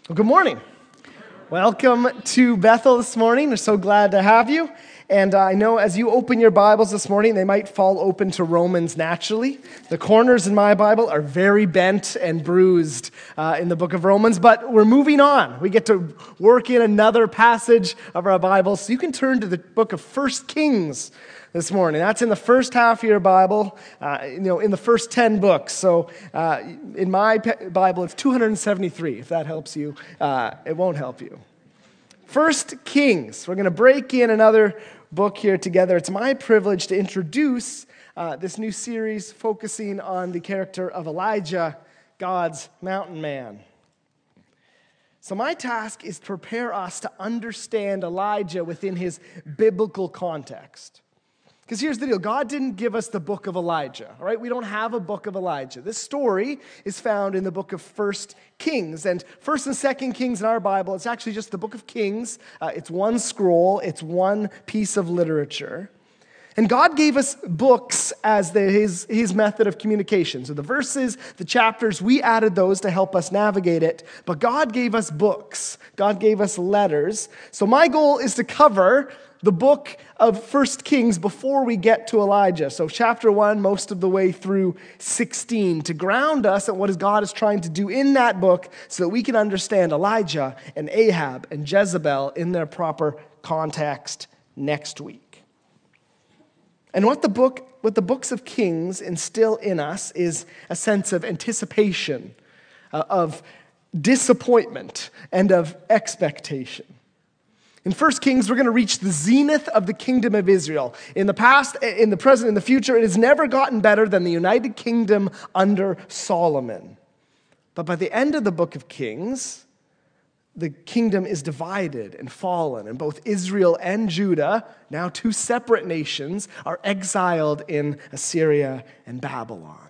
Well, good morning. Welcome to Bethel this morning. We're so glad to have you. And I know as you open your Bibles this morning, they might fall open to Romans naturally. The corners in my Bible are very bent and bruised in the book of Romans, but we're moving on. We get to work in another passage of our Bible. So you can turn to the book of 1 Kings this morning. That's in the first half of your Bible, in the first 10 books. So in my Bible, it's 273. If that helps you, it won't help you. 1 Kings. We're going to break in another book here together. It's my privilege to introduce this new series focusing on the character of Elijah, God's mountain man. So my task is to prepare us to understand Elijah within his biblical context. Because here's the deal, God didn't give us the book of Elijah, all right? We don't have a book of Elijah. This story is found in the book of 1 Kings. And 1 and 2 Kings in our Bible, it's actually just the book of Kings. It's one scroll, it's one piece of literature. And God gave us books as his method of communication. So the verses, the chapters, we added those to help us navigate it. But God gave us books. God gave us letters. So my goal is to cover the book of 1 Kings before we get to Elijah. So chapter 1, most of the way through 16, to ground us at what God is trying to do in that book so that we can understand Elijah and Ahab and Jezebel in their proper context next week. And what the books of Kings instill in us is a sense of anticipation, of disappointment, and of expectation. In 1 Kings, we're going to reach the zenith of the kingdom of Israel. In the past, in the present, in the future, it has never gotten better than the United Kingdom under Solomon. But by the end of the book of Kings, the kingdom is divided and fallen, and both Israel and Judah, now two separate nations, are exiled in Assyria and Babylon.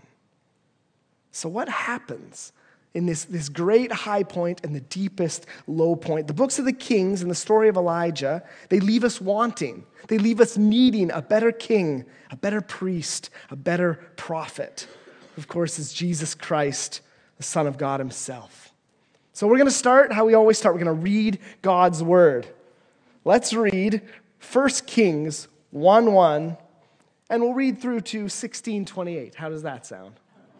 So what happens in this great high point and the deepest low point? The books of the Kings and the story of Elijah, they leave us wanting. They leave us needing a better king, a better priest, a better prophet. Of course, is Jesus Christ, the Son of God himself. So we're going to start how we always start. We're going to read God's word. Let's read 1 Kings 1:1, and we'll read through to 16:28. How does that sound?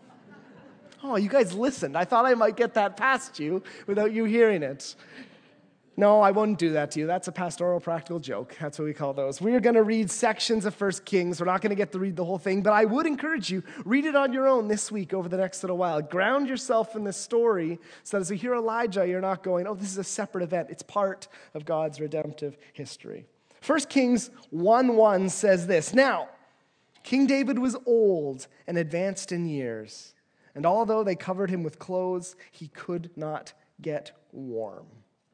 Oh, you guys listened. I thought I might get that past you without you hearing it. No, I wouldn't do that to you. That's a pastoral practical joke. That's what we call those. We are going to read sections of 1 Kings. We're not going to get to read the whole thing, but I would encourage you, read it on your own this week over the next little while. Ground yourself in this story so that as you hear Elijah, you're not going, oh, this is a separate event. It's part of God's redemptive history. 1 Kings 1:1 says this, "Now, King David was old and advanced in years. And although they covered him with clothes, he could not get warm."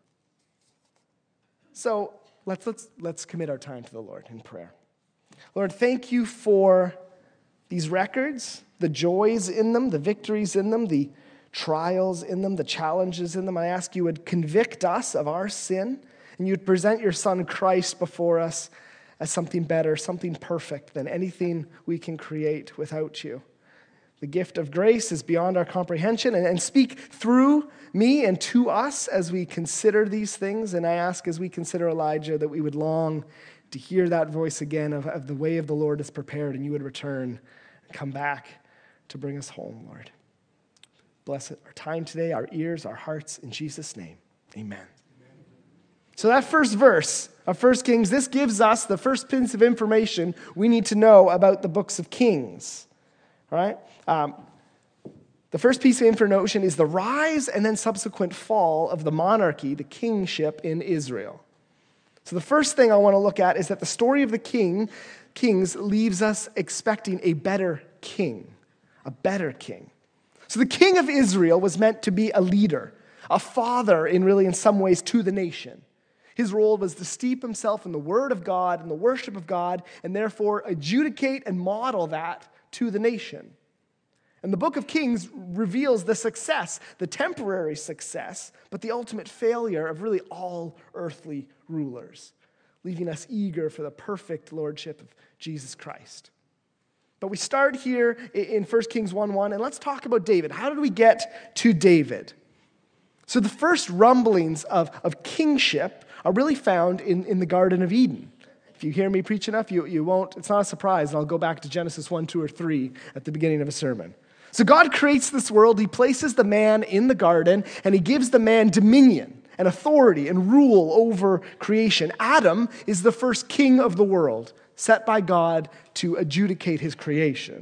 So let's commit our time to the Lord in prayer. Lord, thank you for these records, the joys in them, the victories in them, the trials in them, the challenges in them. I ask you would convict us of our sin, and you would present your Son Christ before us as something better, something perfect than anything we can create without you. The gift of grace is beyond our comprehension, and speak through me and to us as we consider these things. And I ask as we consider Elijah that we would long to hear that voice again of the way of the Lord is prepared, and you would return and come back to bring us home, Lord. Bless our time today, our ears, our hearts, in Jesus' name, amen. So that first verse of 1 Kings, this gives us the first piece of information we need to know about the books of Kings. All right? The first piece of information is the rise and then subsequent fall of the monarchy, the kingship in Israel. So the first thing I want to look at is that the story of the kings leaves us expecting a better king, a better king. So the king of Israel was meant to be a leader, a father in some ways to the nation. His role was to steep himself in the word of God and the worship of God, and therefore adjudicate and model that to the nation. And the book of Kings reveals the success, the temporary success, but the ultimate failure of really all earthly rulers, leaving us eager for the perfect lordship of Jesus Christ. But we start here in 1 Kings 1:1, and let's talk about David. How did we get to David? So the first rumblings of kingship are really found in the Garden of Eden. If you hear me preach enough, you won't, it's not a surprise, and I'll go back to Genesis 1, 2, or 3 at the beginning of a sermon. So God creates this world, he places the man in the garden, and he gives the man dominion and authority and rule over creation. Adam is the first king of the world, set by God to adjudicate his creation.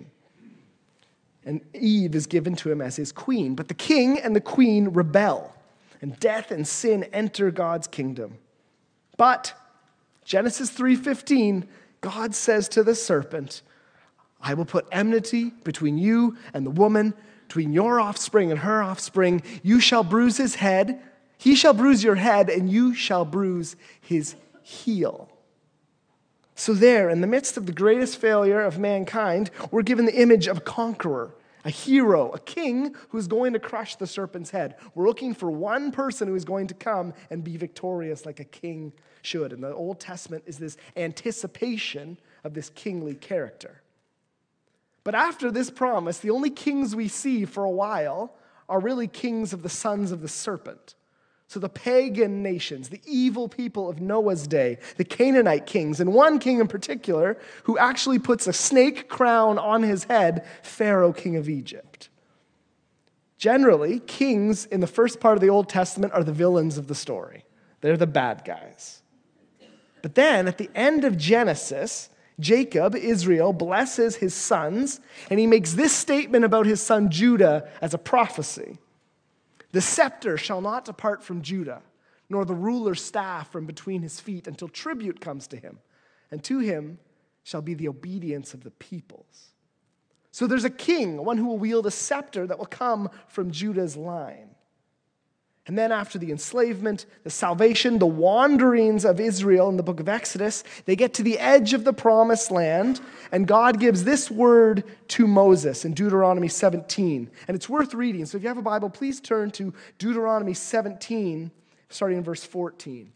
And Eve is given to him as his queen. But the king and the queen rebel, and death and sin enter God's kingdom. But Genesis 3:15, God says to the serpent, I will put enmity between you and the woman, between your offspring and her offspring. You shall bruise his head, he shall bruise your head, and you shall bruise his heel. So there, in the midst of the greatest failure of mankind, we're given the image of a conqueror, a hero, a king who's going to crush the serpent's head. We're looking for one person who is going to come and be victorious like a king should. And the Old Testament is this anticipation of this kingly character. But after this promise, the only kings we see for a while are really kings of the sons of the serpent. So the pagan nations, the evil people of Noah's day, the Canaanite kings, and one king in particular who actually puts a snake crown on his head, Pharaoh, king of Egypt. Generally, kings in the first part of the Old Testament are the villains of the story. They're the bad guys. But then at the end of Genesis, Jacob, Israel, blesses his sons, and he makes this statement about his son Judah as a prophecy. The scepter shall not depart from Judah, nor the ruler's staff from between his feet until tribute comes to him, and to him shall be the obedience of the peoples. So there's a king, one who will wield a scepter that will come from Judah's line. And then after the enslavement, the salvation, the wanderings of Israel in the book of Exodus, they get to the edge of the promised land, and God gives this word to Moses in Deuteronomy 17. And it's worth reading. So if you have a Bible, please turn to Deuteronomy 17, starting in verse 14.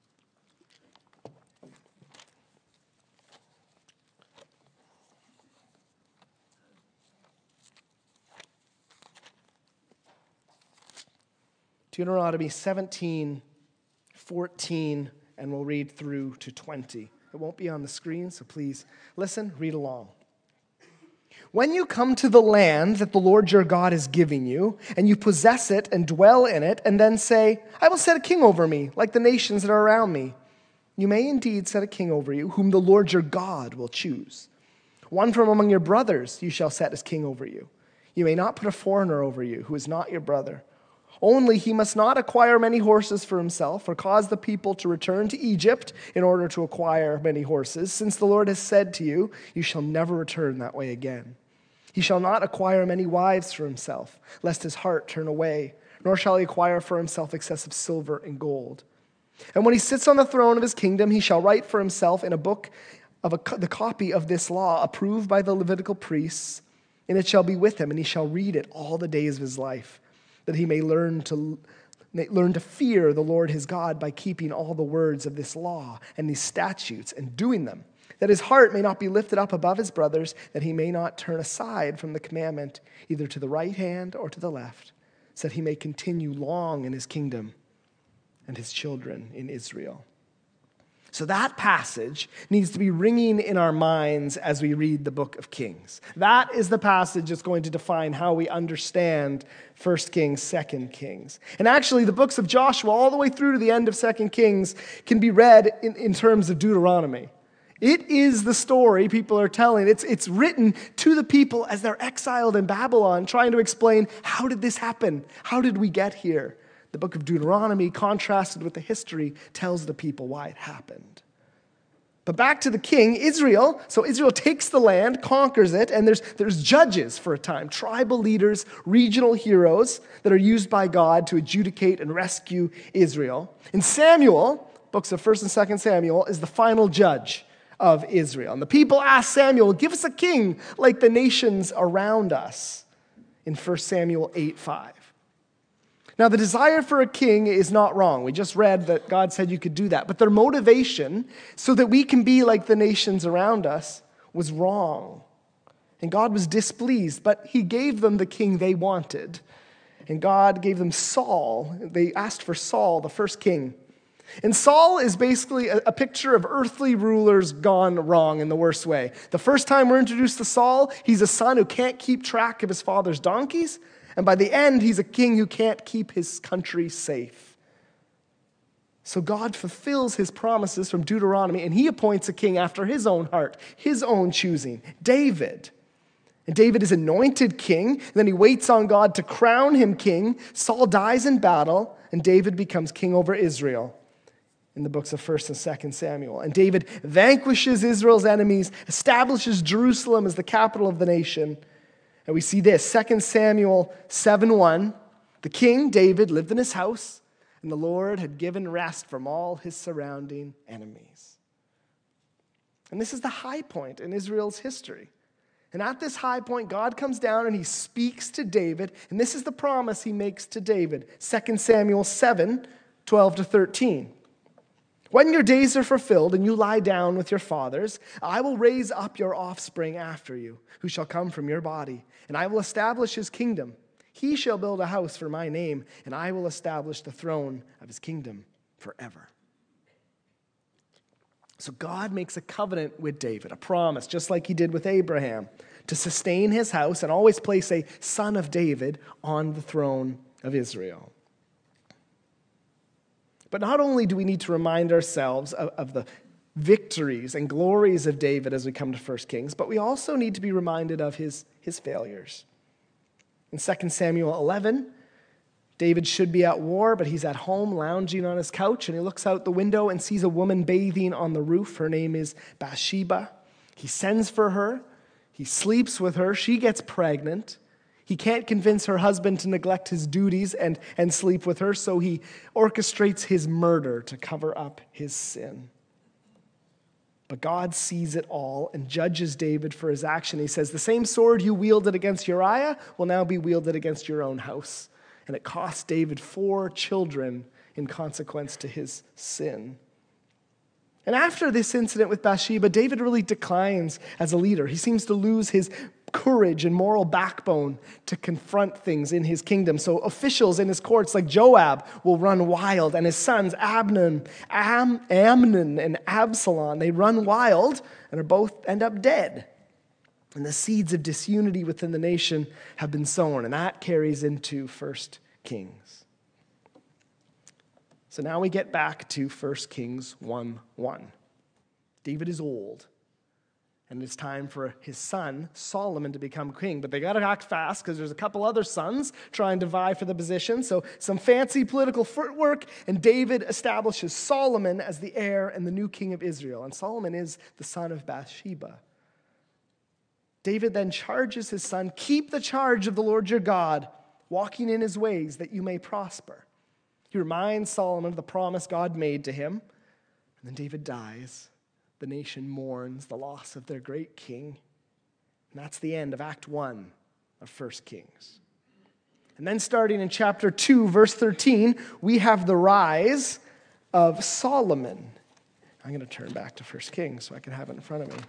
Deuteronomy 17, 14, and we'll read through to 20. It won't be on the screen, so please listen, read along. When you come to the land that the Lord your God is giving you, and you possess it and dwell in it, and then say, I will set a king over me, like the nations that are around me. You may indeed set a king over you, whom the Lord your God will choose. One from among your brothers you shall set as king over you. You may not put a foreigner over you, who is not your brother. Only he must not acquire many horses for himself or cause the people to return to Egypt in order to acquire many horses, since the Lord has said to you, you shall never return that way again. He shall not acquire many wives for himself, lest his heart turn away, nor shall he acquire for himself excessive silver and gold. And when he sits on the throne of his kingdom, he shall write for himself in a book the copy of this law, approved by the Levitical priests, and it shall be with him, and he shall read it all the days of his life, that he may learn to fear the Lord his God by keeping all the words of this law and these statutes and doing them, that his heart may not be lifted up above his brothers, that he may not turn aside from the commandment either to the right hand or to the left, so that he may continue long in his kingdom and his children in Israel. So that passage needs to be ringing in our minds as we read the book of Kings. That is the passage that's going to define how we understand 1 Kings, 2 Kings. And actually, the books of Joshua, all the way through to the end of 2 Kings, can be read in terms of Deuteronomy. It is the story people are telling. It's written to the people as they're exiled in Babylon, trying to explain, how did this happen? How did we get here? The book of Deuteronomy, contrasted with the history, tells the people why it happened. But back to the king, Israel. So Israel takes the land, conquers it, and there's judges for a time, tribal leaders, regional heroes that are used by God to adjudicate and rescue Israel. And Samuel, books of 1 and 2 Samuel, is the final judge of Israel. And the people ask Samuel, give us a king like the nations around us, in 1 Samuel 8:5. Now, the desire for a king is not wrong. We just read that God said you could do that. But their motivation, so that we can be like the nations around us, was wrong. And God was displeased, but he gave them the king they wanted. and God gave them Saul. They asked for Saul, the first king. And Saul is basically a picture of earthly rulers gone wrong in the worst way. The first time we're introduced to Saul, he's a son who can't keep track of his father's donkeys. And by the end, he's a king who can't keep his country safe. So God fulfills his promises from Deuteronomy, and he appoints a king after his own heart, his own choosing, David. And David is anointed king, and then he waits on God to crown him king. Saul dies in battle, and David becomes king over Israel in the books of 1st and 2nd Samuel. And David vanquishes Israel's enemies, establishes Jerusalem as the capital of the nation. And we see this, 2 Samuel 7:1. The king, David, lived in his house, and the Lord had given rest from all his surrounding enemies. And this is the high point in Israel's history. And at this high point, God comes down and he speaks to David, and this is the promise he makes to David, 2 Samuel 7:12-13. When your days are fulfilled and you lie down with your fathers, I will raise up your offspring after you, who shall come from your body, and I will establish his kingdom. He shall build a house for my name, and I will establish the throne of his kingdom forever. So God makes a covenant with David, a promise, just like he did with Abraham, to sustain his house and always place a son of David on the throne of Israel. But not only do we need to remind ourselves of the victories and glories of David as we come to 1 Kings, but we also need to be reminded of his failures. In 2 Samuel 11, David should be at war, but he's at home lounging on his couch, and he looks out the window and sees a woman bathing on the roof. Her name is Bathsheba. He sends for her. He sleeps with her. She gets pregnant. He can't convince her husband to neglect his duties and sleep with her, so he orchestrates his murder to cover up his sin. But God sees it all and judges David for his action. He says, the same sword you wielded against Uriah will now be wielded against your own house. And it cost David 4 children in consequence to his sin. And after this incident with Bathsheba, David really declines as a leader. He seems to lose his courage and moral backbone to confront things in his kingdom. So officials in his courts like Joab will run wild, and his sons Amnon and Absalom, they run wild and are both end up dead. And the seeds of disunity within the nation have been sown, and that carries into 1 Kings. So now we get back to 1 Kings 1:1. David is old, and it's time for his son, Solomon, to become king. But they got to act fast because there's a couple other sons trying to vie for the position. So some fancy political footwork, and David establishes Solomon as the heir and the new king of Israel. And Solomon is the son of Bathsheba. David then charges his son, keep the charge of the Lord your God, walking in his ways that you may prosper. He reminds Solomon of the promise God made to him. And then David dies. The nation mourns the loss of their great king. And that's the end of Act 1 of 1 Kings. And then starting in chapter 2, verse 13, we have the rise of Solomon. I'm going to turn back to 1 Kings so I can have it in front of me.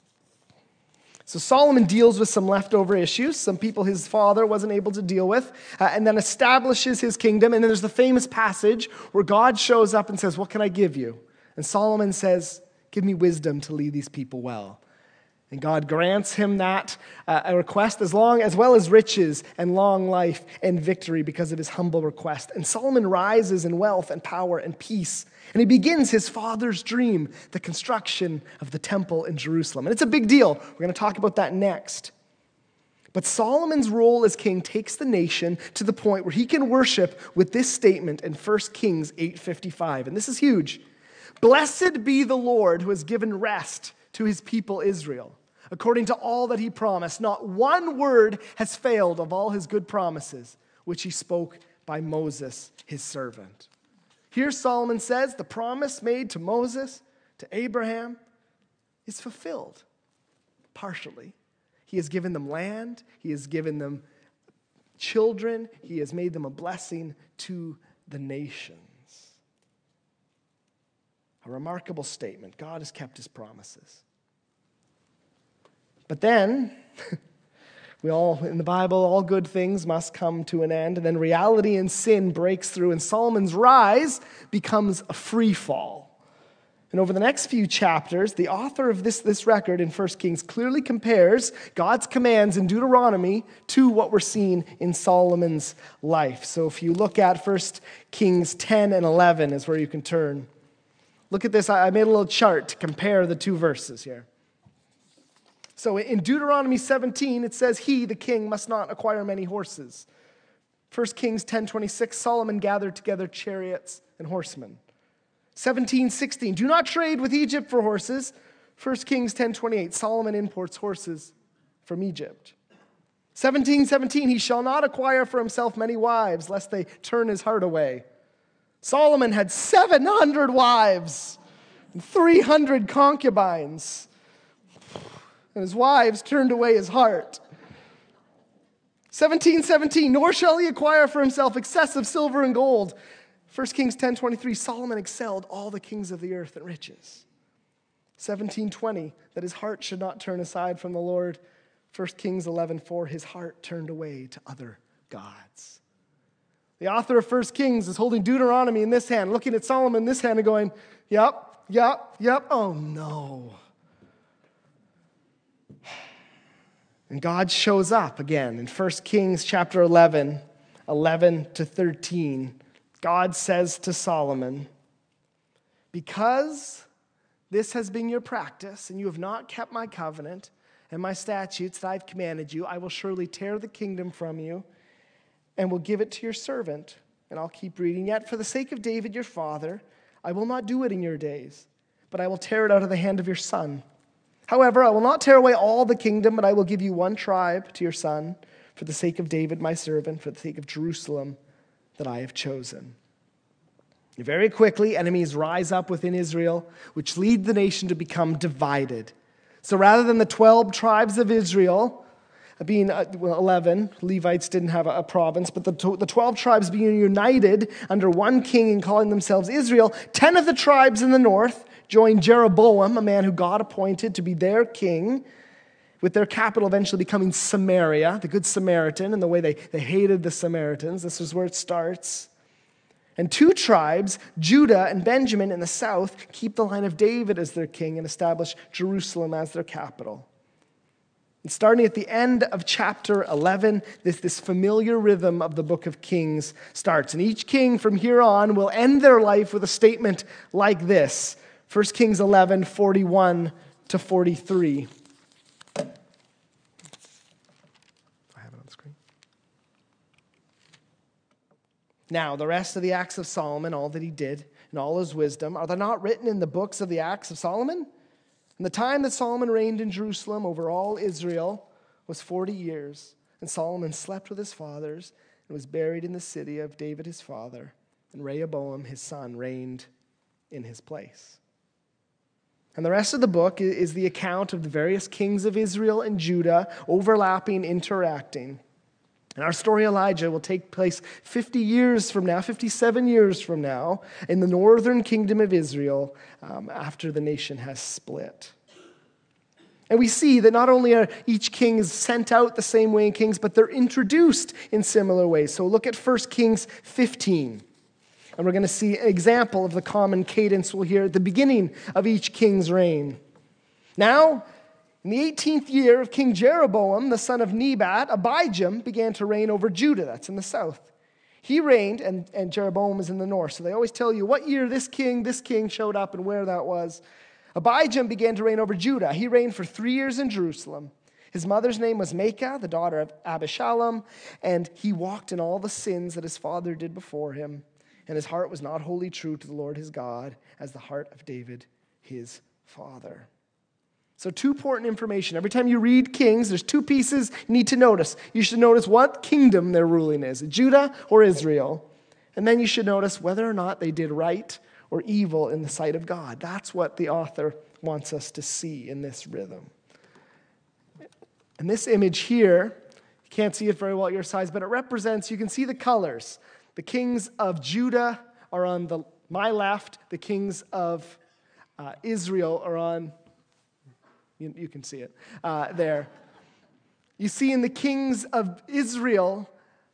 So Solomon deals with some leftover issues, some people his father wasn't able to deal with, and then establishes his kingdom. And then there's the famous passage where God shows up and says, what can I give you? And Solomon says, give me wisdom to lead these people well. And God grants him that a request as well as riches and long life and victory because of his humble request. And Solomon rises in wealth and power and peace. And he begins his father's dream, the construction of the temple in Jerusalem. And it's a big deal. We're going to talk about that next. But Solomon's role as king takes the nation to the point where he can worship with this statement in 1 Kings 8:55. And this is huge. Blessed be the Lord who has given rest to his people Israel, according to all that he promised. Not one word has failed of all his good promises, which he spoke by Moses, his servant. Here Solomon says the promise made to Moses, to Abraham, is fulfilled partially. He has given them land. He has given them children. He has made them a blessing to the nations. A remarkable statement. God has kept his promises. But then In the Bible, all good things must come to an end, and then reality and sin breaks through, and Solomon's rise becomes a free fall. And over the next few chapters, the author of this record in 1 Kings clearly compares God's commands in Deuteronomy to what we're seeing in Solomon's life. So if you look at 1 Kings 10 and 11 is where you can turn. Look at this. I made a little chart to compare the two verses here. So in Deuteronomy 17, it says, he, the king, must not acquire many horses. 1 Kings 10:26, Solomon gathered together chariots and horsemen. 17:16, do not trade with Egypt for horses. 1 Kings 10:28, Solomon imports horses from Egypt. 17:17, he shall not acquire for himself many wives, lest they turn his heart away. Solomon had 700 wives and 300 concubines, and his wives turned away his heart. 17:17, nor shall he acquire for himself excessive silver and gold. 1 Kings 10:23, Solomon excelled all the kings of the earth in riches. 17:20, that his heart should not turn aside from the Lord. 1 Kings 11:4, his heart turned away to other gods. The author of 1 Kings is holding Deuteronomy in this hand, looking at Solomon in this hand and going, yep, oh no. And God shows up again in 1 Kings chapter 11, 11 to 13. God says to Solomon, because this has been your practice, and you have not kept my covenant and my statutes that I've commanded you, I will surely tear the kingdom from you and will give it to your servant. And I'll keep reading. Yet for the sake of David your father, I will not do it in your days, but I will tear it out of the hand of your son. However, I will not tear away all the kingdom, but I will give you one tribe to your son for the sake of David my servant, for the sake of Jerusalem that I have chosen. Very quickly, enemies rise up within Israel, which lead the nation to become divided. So rather than the 12 tribes of Israel being 11, Levites didn't have a province, but the 12 tribes being united under one king and calling themselves Israel, 10 of the tribes in the north joined Jeroboam, a man who God appointed to be their king, with their capital eventually becoming Samaria, the Good Samaritan, and the way they hated the Samaritans. This is where it starts. And 2 tribes, Judah and Benjamin in the south, keep the line of David as their king and establish Jerusalem as their capital. And starting at the end of chapter 11, this familiar rhythm of the book of Kings starts. And each king from here on will end their life with a statement like this. 1 Kings 11, 41 to 43. I have it on the screen. Now, the rest of the acts of Solomon, all that he did, and all his wisdom, are they not written in the books of the acts of Solomon? And the time that Solomon reigned in Jerusalem over all Israel was 40 years. And Solomon slept with his fathers and was buried in the city of David his father. And Rehoboam his son reigned in his place. And the rest of the book is the account of the various kings of Israel and Judah overlapping, interacting. And our story, Elijah, will take place 50 years from now, 57 years from now, in the northern kingdom of Israel after the nation has split. And we see that not only are each king is sent out the same way in Kings, but they're introduced in similar ways. So look at 1 Kings 15. And we're going to see an example of the common cadence we'll hear at the beginning of each king's reign. Now, in the 18th year of King Jeroboam, the son of Nebat, Abijam began to reign over Judah. That's in the south. He reigned, and Jeroboam is in the north. So they always tell you what year this king showed up and where that was. Abijam began to reign over Judah. He reigned for 3 years in Jerusalem. His mother's name was Maacah, the daughter of Abishalom, and he walked in all the sins that his father did before him. And his heart was not wholly true to the Lord his God, as the heart of David his father. So 2 important information. Every time you read Kings, there's 2 pieces you need to notice. You should notice what kingdom they're ruling is, Judah or Israel. And then you should notice whether or not they did right or evil in the sight of God. That's what the author wants us to see in this rhythm. And this image here, you can't see it very well at your size, but it represents, you can see the colors. The kings of Judah are on my left. The kings of Israel are on, you can see it there. You see, in the kings of Israel,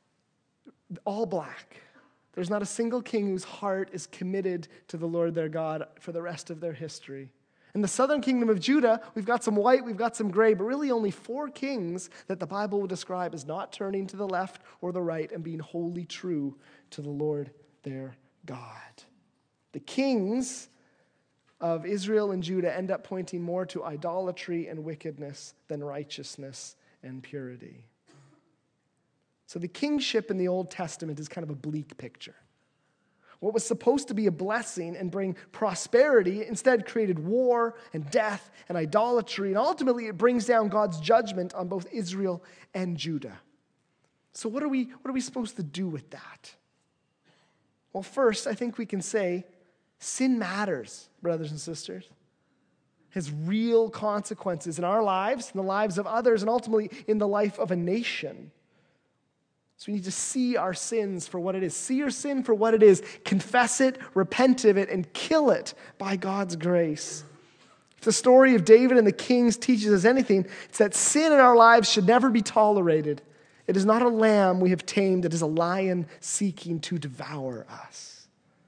all black. There's not a single king whose heart is committed to the Lord their God for the rest of their history. In the southern kingdom of Judah, we've got some white, we've got some gray, but really only 4 kings that the Bible will describe as not turning to the left or the right and being wholly true to the Lord their God. The kings of Israel and Judah end up pointing more to idolatry and wickedness than righteousness and purity. So the kingship in the Old Testament is kind of a bleak picture. What was supposed to be a blessing and bring prosperity instead created war and death and idolatry, and ultimately it brings down God's judgment on both Israel and Judah. So what are we supposed to do with that? Well, first, I think we can say sin matters, brothers and sisters. It has real consequences in our lives, in the lives of others, and ultimately in the life of a nation. So we need to see our sins for what it is. See your sin for what it is. Confess it, repent of it, and kill it by God's grace. If the story of David and the kings teaches us anything, it's that sin in our lives should never be tolerated. It is not a lamb we have tamed. It is a lion seeking to devour us.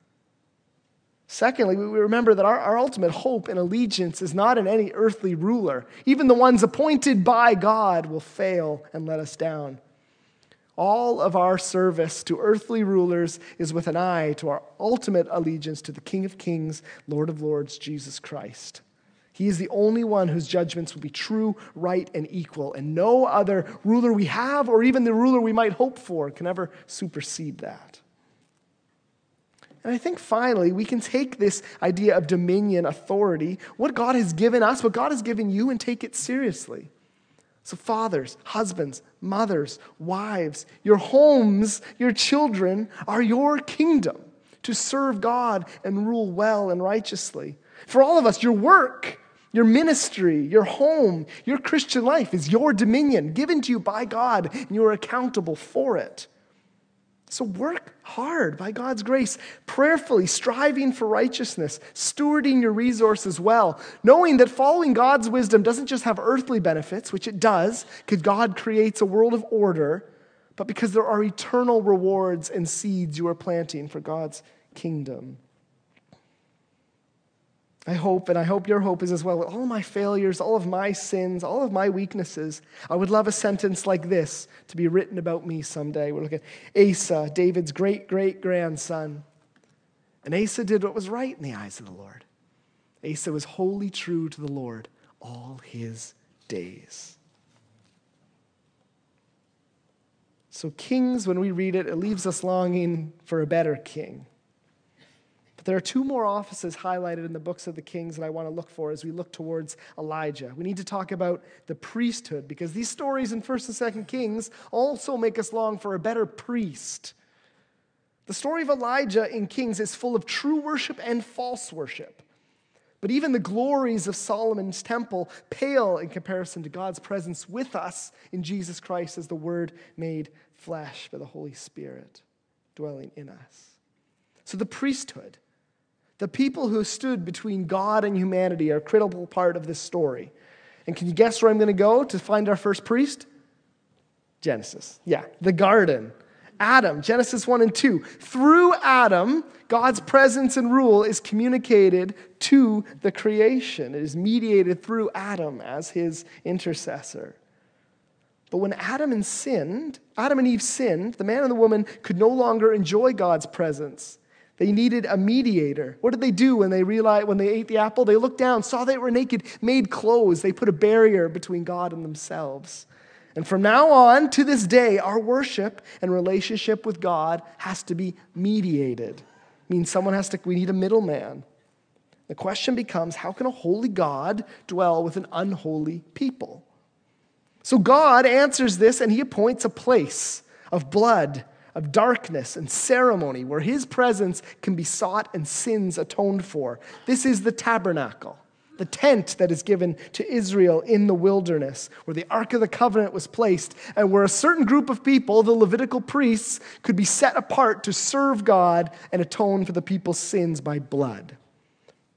Secondly, we remember that our ultimate hope and allegiance is not in any earthly ruler. Even the ones appointed by God will fail and let us down. All of our service to earthly rulers is with an eye to our ultimate allegiance to the King of Kings, Lord of Lords, Jesus Christ. He is the only one whose judgments will be true, right, and equal, and no other ruler we have or even the ruler we might hope for can ever supersede that. And I think finally, we can take this idea of dominion, authority, what God has given us, what God has given you, and take it seriously. So fathers, husbands, mothers, wives, your homes, your children are your kingdom to serve God and rule well and righteously. For all of us, your work, your ministry, your home, your Christian life is your dominion given to you by God, and you are accountable for it. So work hard by God's grace, prayerfully striving for righteousness, stewarding your resources well, knowing that following God's wisdom doesn't just have earthly benefits, which it does, because God creates a world of order, but because there are eternal rewards and seeds you are planting for God's kingdom. I hope your hope is as well, with all my failures, all of my sins, all of my weaknesses, I would love a sentence like this to be written about me someday. We're looking at Asa, David's great-great-grandson. And Asa did what was right in the eyes of the Lord. Asa was wholly true to the Lord all his days. So Kings, when we read it, it leaves us longing for a better king. There are 2 more offices highlighted in the books of the Kings that I want to look for as we look towards Elijah. We need to talk about the priesthood, because these stories in 1st and 2nd Kings also make us long for a better priest. The story of Elijah in Kings is full of true worship and false worship. But even the glories of Solomon's temple pale in comparison to God's presence with us in Jesus Christ as the Word made flesh by the Holy Spirit dwelling in us. So the priesthood, the people who stood between God and humanity, are a critical part of this story. And can you guess where I'm going to go to find our first priest? Genesis. Yeah, the garden. Adam, Genesis 1 and 2. Through Adam, God's presence and rule is communicated to the creation. It is mediated through Adam as his intercessor. But when Adam and Eve sinned, the man and the woman could no longer enjoy God's presence. They needed a mediator. What did they do when they ate the apple? They looked down, saw they were naked, made clothes. They put a barrier between God and themselves. And from now on to this day, our worship and relationship with God has to be mediated. It means we need a middleman. The question becomes, how can a holy God dwell with an unholy people? So God answers this, and he appoints a place of blood, of darkness and ceremony where his presence can be sought and sins atoned for. This is the tabernacle, the tent that is given to Israel in the wilderness, where the Ark of the Covenant was placed, and where a certain group of people, the Levitical priests, could be set apart to serve God and atone for the people's sins by blood.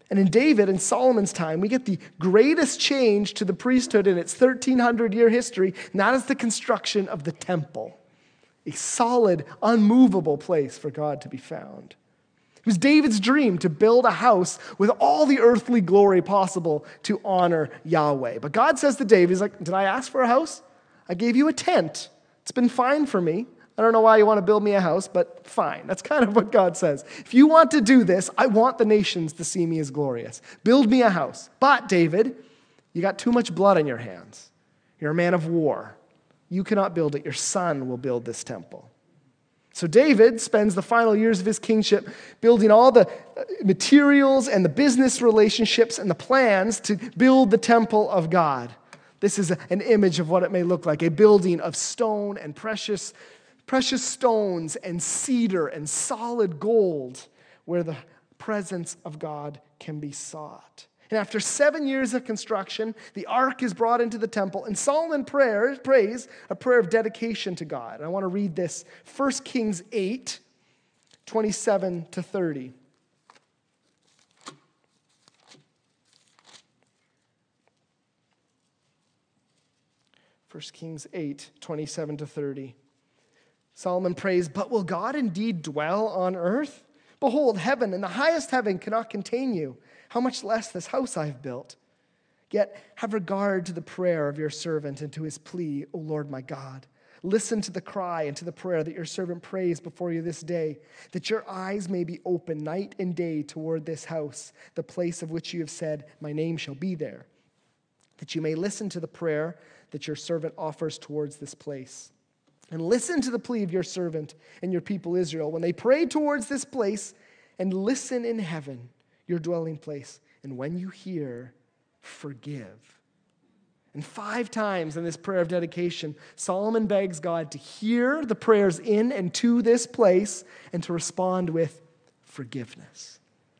And in David and Solomon's time, we get the greatest change to the priesthood in its 1,300-year history, and that is the construction of the temple, a solid, unmovable place for God to be found. It was David's dream to build a house with all the earthly glory possible to honor Yahweh. But God says to David, he's like, did I ask for a house? I gave you a tent. It's been fine for me. I don't know why you want to build me a house, but fine. That's kind of what God says. If you want to do this, I want the nations to see me as glorious. Build me a house. But, David, you got too much blood on your hands. You're a man of war. You cannot build it. Your son will build this temple. So David spends the final years of his kingship building all the materials and the business relationships and the plans to build the temple of God. This is an image of what it may look like, a building of stone and precious stones and cedar and solid gold where the presence of God can be sought. And after 7 years of construction, the ark is brought into the temple, and Solomon prays a prayer of dedication to God. And I want to read this, 1 Kings 8, 27 to 30. First Kings 8, 27 to 30. Solomon prays, but will God indeed dwell on earth? Behold, heaven and the highest heaven cannot contain you. How much less this house I have built? Yet have regard to the prayer of your servant and to his plea, O Lord my God. Listen to the cry and to the prayer that your servant prays before you this day, that your eyes may be open night and day toward this house, the place of which you have said, my name shall be there, that you may listen to the prayer that your servant offers towards this place. And listen to the plea of your servant and your people Israel when they pray towards this place, and listen in heaven, your dwelling place. And when you hear, forgive. And 5 times in this prayer of dedication, Solomon begs God to hear the prayers in and to this place and to respond with forgiveness.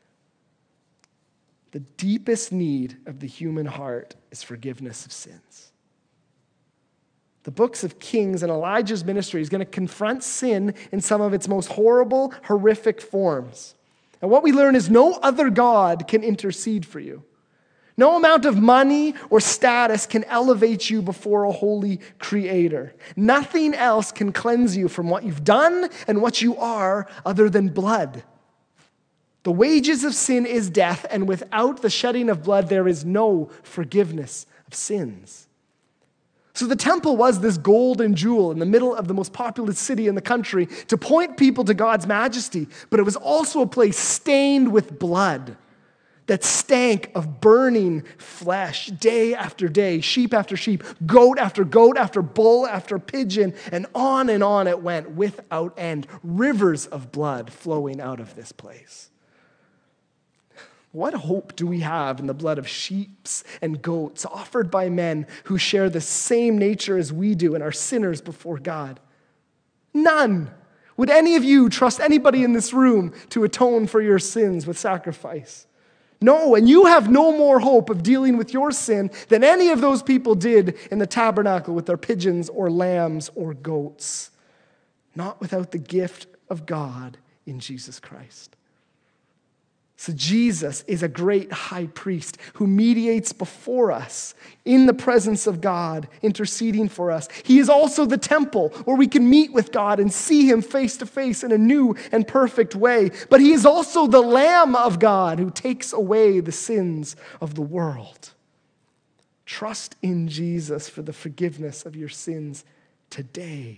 The deepest need of the human heart is forgiveness of sins. The books of Kings and Elijah's ministry is going to confront sin in some of its most horrible, horrific forms. And what we learn is no other God can intercede for you. No amount of money or status can elevate you before a holy creator. Nothing else can cleanse you from what you've done and what you are other than blood. The wages of sin is death, and without the shedding of blood, there is no forgiveness of sins. So the temple was this golden jewel in the middle of the most populous city in the country to point people to God's majesty, but it was also a place stained with blood that stank of burning flesh day after day, sheep after sheep, goat after bull after pigeon, and on it went without end. Rivers of blood flowing out of this place. What hope do we have in the blood of sheep and goats offered by men who share the same nature as we do and are sinners before God? None. Would any of you trust anybody in this room to atone for your sins with sacrifice? No, and you have no more hope of dealing with your sin than any of those people did in the tabernacle with their pigeons or lambs or goats. Not without the gift of God in Jesus Christ. So Jesus is a great high priest who mediates before us in the presence of God, interceding for us. He is also the temple where we can meet with God and see him face to face in a new and perfect way. But he is also the Lamb of God who takes away the sins of the world. Trust in Jesus for the forgiveness of your sins today.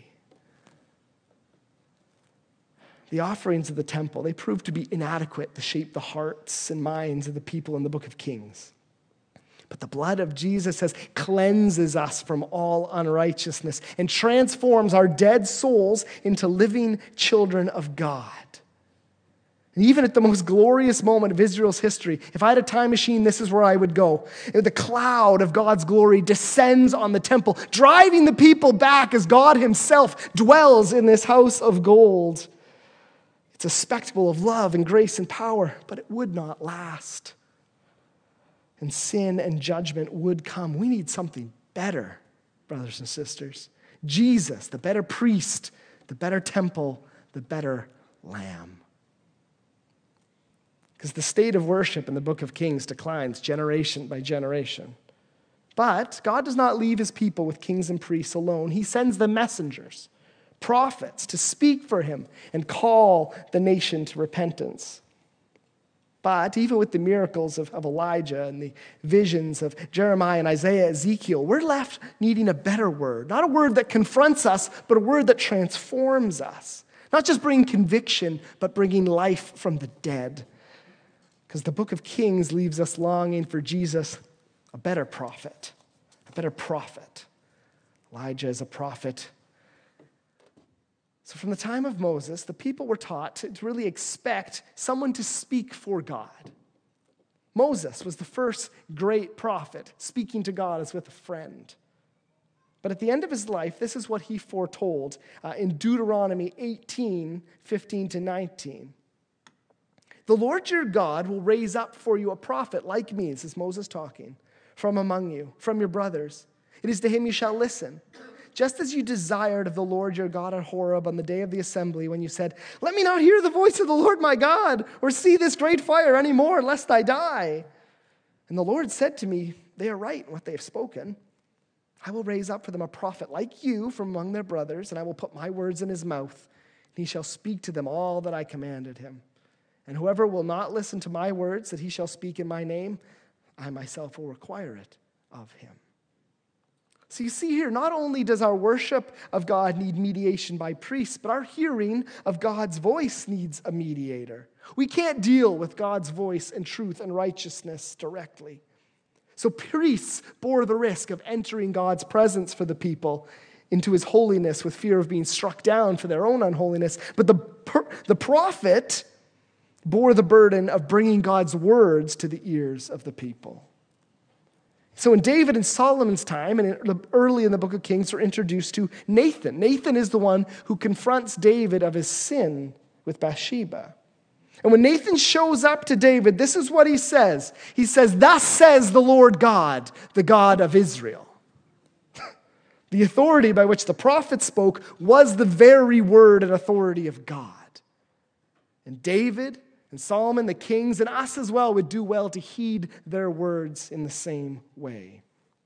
The offerings of the temple, they proved to be inadequate to shape the hearts and minds of the people in the book of Kings. But the blood of Jesus cleanses us from all unrighteousness and transforms our dead souls into living children of God. And even at the most glorious moment of Israel's history, if I had a time machine, this is where I would go. The cloud of God's glory descends on the temple, driving the people back as God himself dwells in this house of gold. It's a spectacle of love and grace and power, but it would not last. And sin and judgment would come. We need something better, brothers and sisters. Jesus, the better priest, the better temple, the better lamb. because the state of worship in the book of Kings declines generation by generation. But God does not leave his people with kings and priests alone. He sends them messengers, prophets, to speak for him and call the nation to repentance. But even with the miracles of Elijah and the visions of Jeremiah and Isaiah, Ezekiel, we're left needing a better word. Not a word that confronts us, but a word that transforms us. Not just bringing conviction, but bringing life from the dead. Because the book of Kings leaves us longing for Jesus, a better prophet. A better prophet. Elijah is a prophet. So from the time of Moses, the people were taught to really expect someone to speak for God. Moses was the first great prophet, speaking to God as with a friend. But at the end of his life, this is what he foretold in Deuteronomy 18, 15 to 19. The Lord your God will raise up for you a prophet like me, this is Moses talking, from among you, from your brothers. It is to him you shall listen. Just as you desired of the Lord your God at Horeb on the day of the assembly, when you said, let me not hear the voice of the Lord my God, or see this great fire any more, lest I die. And the Lord said to me, they are right in what they have spoken. I will raise up for them a prophet like you from among their brothers, and I will put my words in his mouth, and he shall speak to them all that I commanded him. And whoever will not listen to my words that he shall speak in my name, I myself will require it of him. So you see here, not only does our worship of God need mediation by priests, but our hearing of God's voice needs a mediator. We can't deal with God's voice and truth and righteousness directly. So priests bore the risk of entering God's presence for the people into his holiness with fear of being struck down for their own unholiness. But the prophet bore the burden of bringing God's words to the ears of the people. So in David and Solomon's time, and early in the book of Kings, we're introduced to Nathan. Nathan is the one who confronts David of his sin with Bathsheba. And when Nathan shows up to David, this is what he says. He says, thus says the Lord God, the God of Israel. The authority by which the prophet spoke was the very word and authority of God. And David and Solomon, the kings, and us as well would do well to heed their words in the same way.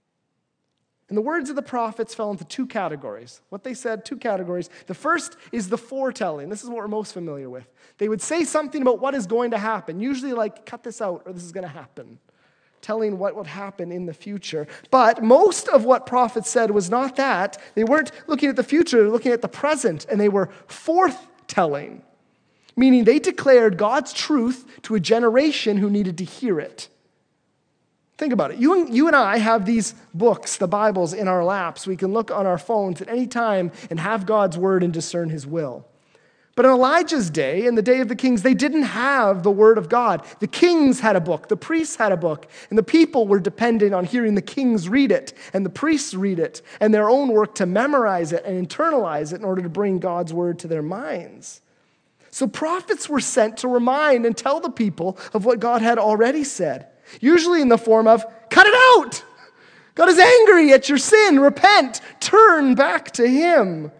And the words of the prophets fell into two categories. What they said, two categories. The first is the foretelling. This is what we're most familiar with. They would say something about what is going to happen, usually like, cut this out, or this is going to happen, telling what would happen in the future. But most of what prophets said was not that. They weren't looking at the future, they were looking at the present, and they were forthtelling. Meaning they declared God's truth to a generation who needed to hear it. Think about it. You and I have these books, the Bibles, in our laps. We can look on our phones at any time and have God's word and discern his will. But in Elijah's day, in the day of the kings, they didn't have the word of God. The kings had a book, the priests had a book, and the people were dependent on hearing the kings read it and the priests read it and their own work to memorize it and internalize it in order to bring God's word to their minds. So prophets were sent to remind and tell the people of what God had already said, usually in the form of, cut it out! God is angry at your sin. Repent. Turn back to him.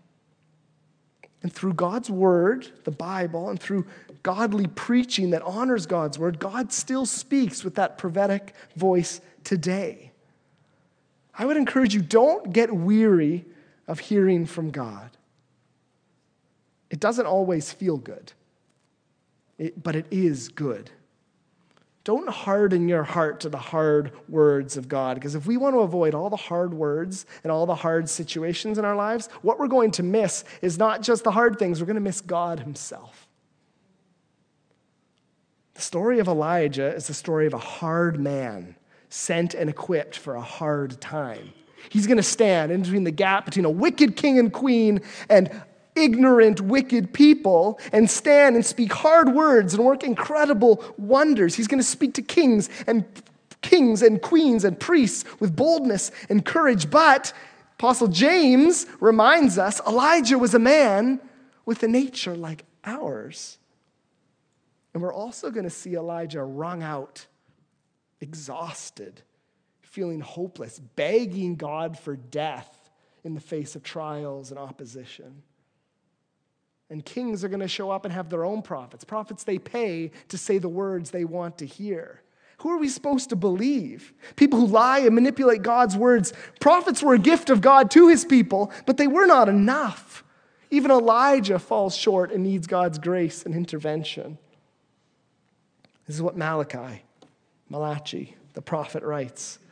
And through God's word, the Bible, and through godly preaching that honors God's word, God still speaks with that prophetic voice today. I would encourage you, don't get weary of hearing from God. It doesn't always feel good, but it is good. Don't harden your heart to the hard words of God, because if we want to avoid all the hard words and all the hard situations in our lives, what we're going to miss is not just the hard things, we're going to miss God himself. The story of Elijah is the story of a hard man sent and equipped for a hard time. He's going to stand in between the gap between a wicked king and queen and ignorant, wicked people and stand and speak hard words and work incredible wonders. He's going to speak to kings and queens and priests with boldness and courage. But Apostle James reminds us Elijah was a man with a nature like ours. And we're also going to see Elijah wrung out, exhausted, feeling hopeless, begging God for death in the face of trials and opposition. And kings are going to show up and have their own prophets, prophets they pay to say the words they want to hear. Who are we supposed to believe? People who lie and manipulate God's words. Prophets were a gift of God to his people, but they were not enough. Even Elijah falls short and needs God's grace and intervention. This is what Malachi, the prophet, writes.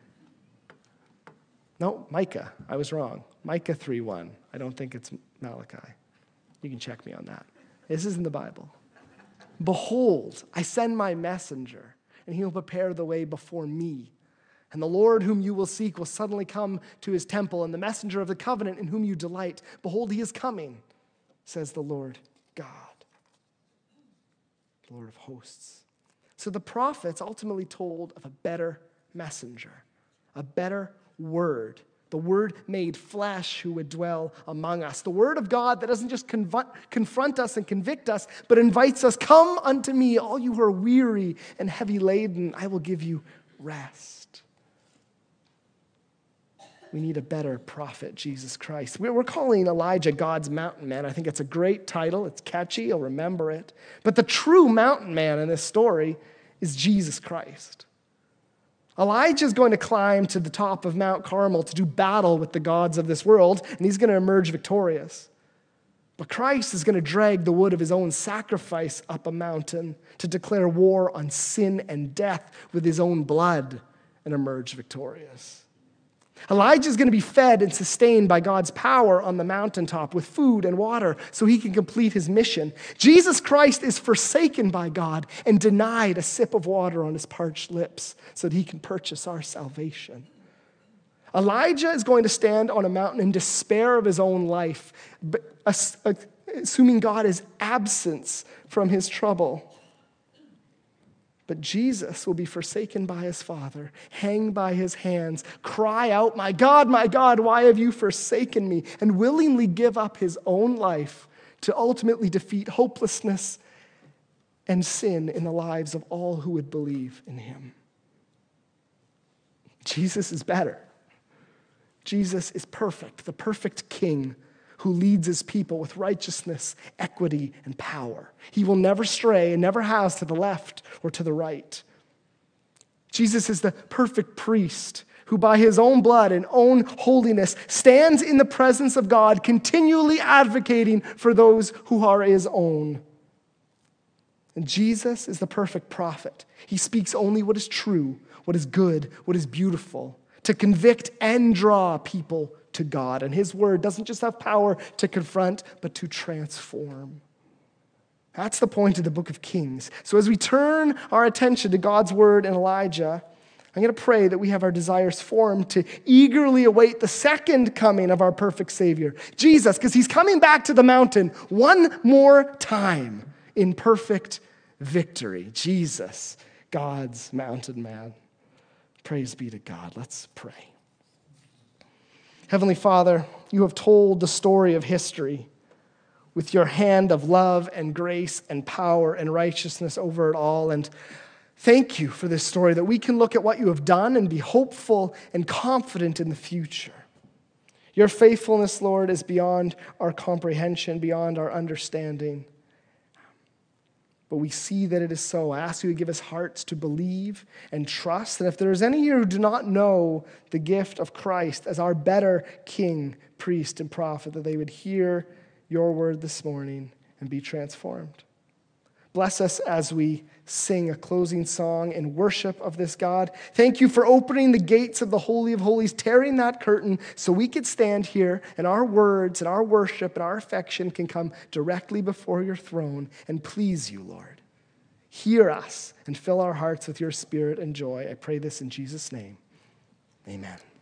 No, Micah. I was wrong. Micah 3:1. I don't think it's Malachi. You can check me on that. This is in the Bible. Behold, I send my messenger, and he will prepare the way before me. And the Lord whom you will seek will suddenly come to his temple, and the messenger of the covenant in whom you delight. Behold, he is coming, says the Lord God, Lord of hosts. So the prophets ultimately told of a better messenger, a better word, the Word made flesh who would dwell among us. The Word of God that doesn't just confront us and convict us, but invites us, come unto me, all you who are weary and heavy laden, I will give you rest. We need a better prophet, Jesus Christ. We're calling Elijah God's mountain man. I think it's a great title. It's catchy. You'll remember it. But the true mountain man in this story is Jesus Christ. Elijah is going to climb to the top of Mount Carmel to do battle with the gods of this world, and he's going to emerge victorious. But Christ is going to drag the wood of his own sacrifice up a mountain to declare war on sin and death with his own blood and emerge victorious. Elijah is going to be fed and sustained by God's power on the mountaintop with food and water so he can complete his mission. Jesus Christ is forsaken by God and denied a sip of water on his parched lips so that he can purchase our salvation. Elijah is going to stand on a mountain in despair of his own life, assuming God is absent from his trouble. But Jesus will be forsaken by his Father, hang by his hands, cry out, my God, why have you forsaken me? And willingly give up his own life to ultimately defeat hopelessness and sin in the lives of all who would believe in him. Jesus is better. Jesus is perfect, the perfect King who leads his people with righteousness, equity, and power. He will never stray and never has to the left or to the right. Jesus is the perfect priest who by his own blood and own holiness stands in the presence of God, continually advocating for those who are his own. And Jesus is the perfect prophet. He speaks only what is true, what is good, what is beautiful, to convict and draw people to God. And his word doesn't just have power to confront, but to transform. That's the point of the book of Kings. So as we turn our attention to God's word and Elijah, I'm going to pray that we have our desires formed to eagerly await the second coming of our perfect Savior, Jesus, because he's coming back to the mountain one more time in perfect victory. Jesus, God's mountain man. Praise be to God. Let's pray. Heavenly Father, you have told the story of history with your hand of love and grace and power and righteousness over it all. And thank you for this story, that we can look at what you have done and be hopeful and confident in the future. Your faithfulness, Lord, is beyond our comprehension, beyond our understanding. But we see that it is so. I ask you to give us hearts to believe and trust. And if there is any here who do not know the gift of Christ as our better King, priest, and prophet, that they would hear your word this morning and be transformed. Bless us as we sing a closing song in worship of this God. Thank you for opening the gates of the Holy of Holies, tearing that curtain so we could stand here and our words and our worship and our affection can come directly before your throne and please you, Lord. Hear us and fill our hearts with your spirit and joy. I pray this in Jesus' name. Amen.